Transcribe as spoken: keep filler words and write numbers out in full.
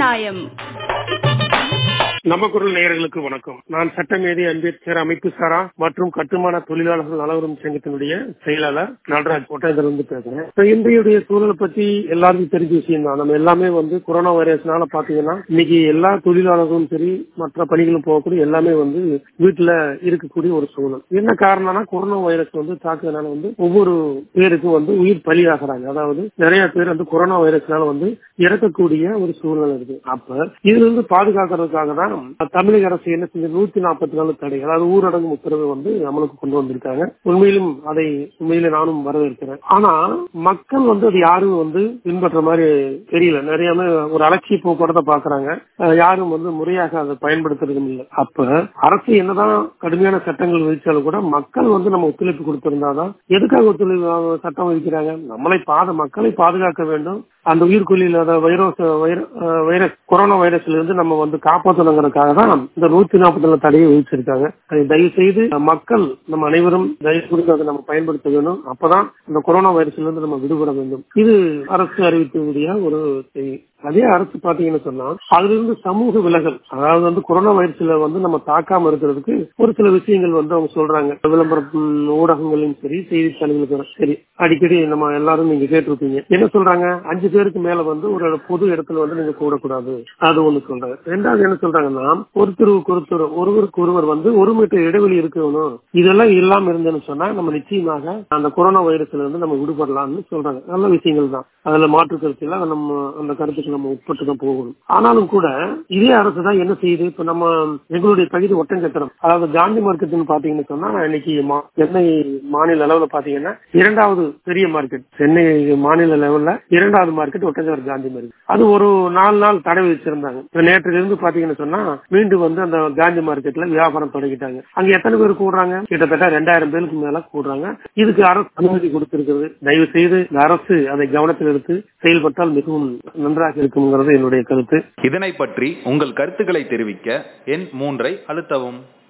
நியாயம். நம்ம குரல் நேயர்களுக்கு வணக்கம். நான் சட்டமேதை அம்பேத்கர் அமைப்பு சாரா மற்றும் கட்டுமான தொழிலாளர்கள் நலவரும் சங்கத்தினுடைய செயலாளர் நடராஜ் ஒட்டேந்திலிருந்து பேசுறேன். இன்றைய சூழலை பத்தி எல்லாருக்கும் தெரிஞ்ச விஷயம் தான். நம்ம எல்லாமே வந்து கொரோனா வைரஸ்னால பாத்தீங்கன்னா இன்னைக்கு எல்லா தொழிலாளர்களும் சரி மற்ற பணிகளும் போகக்கூடிய எல்லாமே வந்து வீட்டுல இருக்கக்கூடிய ஒரு சூழல். என்ன காரணம்னா கொரோனா வைரஸ் வந்து தாக்குறதுனால வந்து ஒவ்வொரு பேருக்கும் வந்து உயிர் பலியாகிறாங்க. அதாவது நிறைய பேர் வந்து கொரோனா வைரஸ்னால வந்து இறக்கக்கூடிய ஒரு சூழ்நிலை இருக்கு. அப்ப இதுல இருந்து பாதுகாக்கிறதுக்காக தான் தமிழக அரசு என்ன செஞ்ச நூத்தி நாற்பத்தி நாலு தடை, அதாவது ஊரடங்கு உத்தரவு வந்து அமலுக்கு கொண்டு வந்திருக்காங்க. உண்மையிலும் அதை உண்மையில நானும் வரவேற்கிறேன். ஆனா மக்கள் வந்து அது யாரும் வந்து பின்பற்ற மாதிரி தெரியல. நிறைய ஒரு அலட்சிய போக்குவரத்தை பாக்குறாங்க. யாரும் வந்து முறையாக அதை பயன்படுத்துறதும் இல்லை. அப்ப அரசு என்னதான் கடுமையான சட்டங்கள் விதிச்சாலும் கூட மக்கள் வந்து நம்ம ஒத்துழைப்பு கொடுத்திருந்தாதான். எதுக்காக ஒத்துழைப்பு சட்டம் விதிக்கிறாங்க? நம்மளை பாத மக்களை பாதுகாக்க வேண்டும். அந்த உயிர்கொல்லி இல்லாத வைரஸ் வைரஸ் கொரோனா வைரஸ்ல இருந்து நம்ம வந்து காப்பாற்றணுங்கிறதுக்காக தான் இந்த நூத்தி நாற்பத்தி நாலு தடையை விதிச்சிருக்காங்க. அதை தயவு செய்து மக்கள் நம்ம அனைவரும் தயவு குறித்து அதை நம்ம பயன்படுத்த வேண்டும். அப்பதான் இந்த கொரோனா வைரஸ்ல இருந்து நம்ம விடுபட வேண்டும். இது அரசு அறிவிக்கக்கூடிய ஒரு செய்தி. அதே அரசு பாத்தீங்கன்னு சொன்னா அதுல இருந்து சமூக விலகல், அதாவது வந்து கொரோனா வைரஸ்ல வந்து நம்ம தாக்காம இருக்கிறதுக்கு ஒரு சில விஷயங்கள் வந்து அவங்க சொல்றாங்க. விளம்பர ஊடகங்களையும் சரி செய்தித்தாள்களுக்கும் சரி அடிக்கடி நம்ம எல்லாரும் நீங்க கேட்டிருப்பீங்க. என்ன சொல்றாங்க? அஞ்சு பேருக்கு மேல வந்து ஒரு பொது இடத்துல வந்து நீங்க கூடக்கூடாது. அது ஒண்ணு சொல்றாங்க. ரெண்டாவது என்ன சொல்றாங்கன்னா ஒருத்தருக்கு ஒருத்தர் ஒருவருக்கு ஒருவர் வந்து ஒரு மீட்டர் இடைவெளி இருக்கணும். இதெல்லாம் இல்லாம இருந்தேன்னு சொன்னா நம்ம நிச்சயமாக அந்த கொரோனா வைரஸ்ல இருந்து நம்ம விடுபடலாம்னு சொல்றாங்க. நல்ல விஷயங்கள் தான், அதுல மாற்று கருத்து இல்ல. நம்ம அந்த கருத்துக்கு நம்ம உட்பட்டு தான் போகணும். ஆனாலும் கூட இதே அரசு தான் என்ன செய்யுது? இப்ப நம்ம எங்களுடைய பகுதி ஒட்டஞ்சத்திரம், அதாவது காந்தி மார்க்கெட்னு பாத்தீங்கன்னு சொன்னா இன்னைக்கு சென்னை மாநில அளவுல பாத்தீங்கன்னா இரண்டாவது பெரிய மார்க்கெட். சென்னை மாநில லெவல்ல இரண்டாவது மார்க்கெட் ஒட்டஞ்சத்திரம் காந்தி மார்க்கெட். அது ஒரு நாலு நாள் தடை வச்சிருந்தாங்க. நேற்று இருந்து பாத்தீங்கன்னு சொன்னா மீண்டும் வந்து அந்த காந்தி மார்க்கெட்ல வியாபாரம் தொடங்கிட்டாங்க. அங்க எத்தனை பேர் கூடுறாங்க? கிட்டத்தட்ட ரெண்டாயிரம் பேருக்கு மேல கூடுறாங்க. இதுக்கு அரசு அனுமதி கொடுத்திருக்கிறது. தயவு செய்து அரசு அதை கவனத்தில் எடுத்து செயல்பட்டால் மிகவும் நன்றாக இருக்கும்ங்கிறது என்னுடைய கருத்து. இதனை பற்றி உங்கள் கருத்துக்களை தெரிவிக்க எண் மூன்றை அழுத்தவும்.